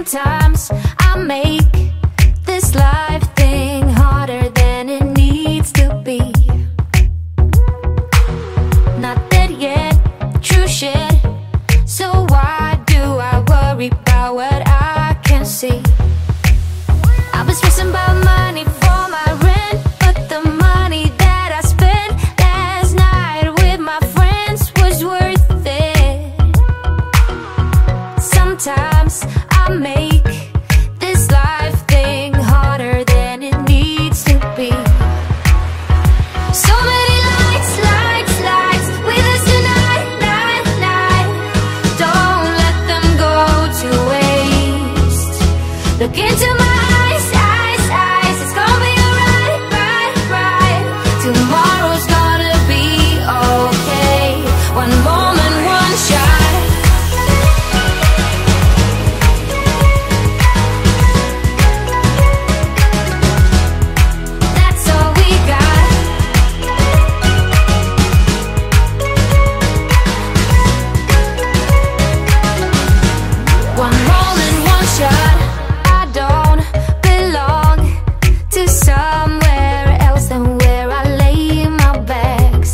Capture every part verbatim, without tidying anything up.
Sometimes I make this life thing harder than it needs to be. Not dead yet, true shit. So why do I worry about what I can't see? I was stressing about money for my rent, but the money that I spent last night with my friends was worth it. Sometimes I make this life thing harder than it needs to be. So many lights, lights, lights with us tonight, night, night. Don't let them go to waste. Look into my eyes, eyes, eyes. It's gonna be alright, right, right. Tomorrow's gonna be okay. One moment, one shot. That's all we got. One moment, one shot. I don't belong to somewhere else than where I lay my bags.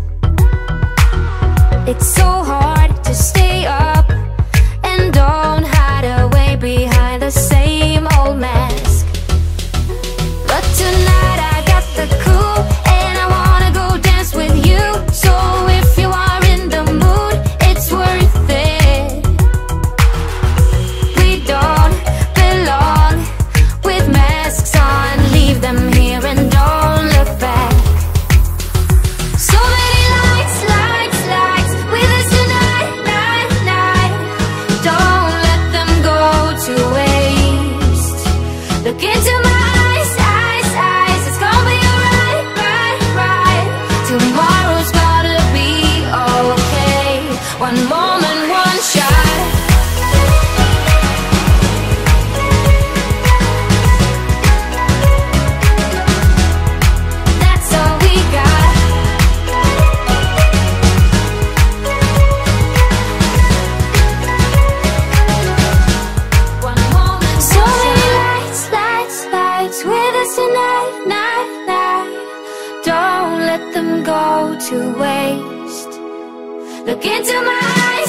It's so hard to stay up and don't hide away behind the same old mask. But tonight I got the cool and I wanna go dance with you. So if you are in the mood, it's worth it. We don't belong with masks on. Leave them here and don't look back. So many lights, lights, lights with us tonight, night, night. Don't let them go to waste. Look into my eyes, eyes, eyes. It's gonna be alright, right, right. Tomorrow's gonna be okay. One moment, one shot. That's all we got. One moment, so many lights, lights, lights with us tonight, night, night. Don't let them go to waste. Look into my eyes.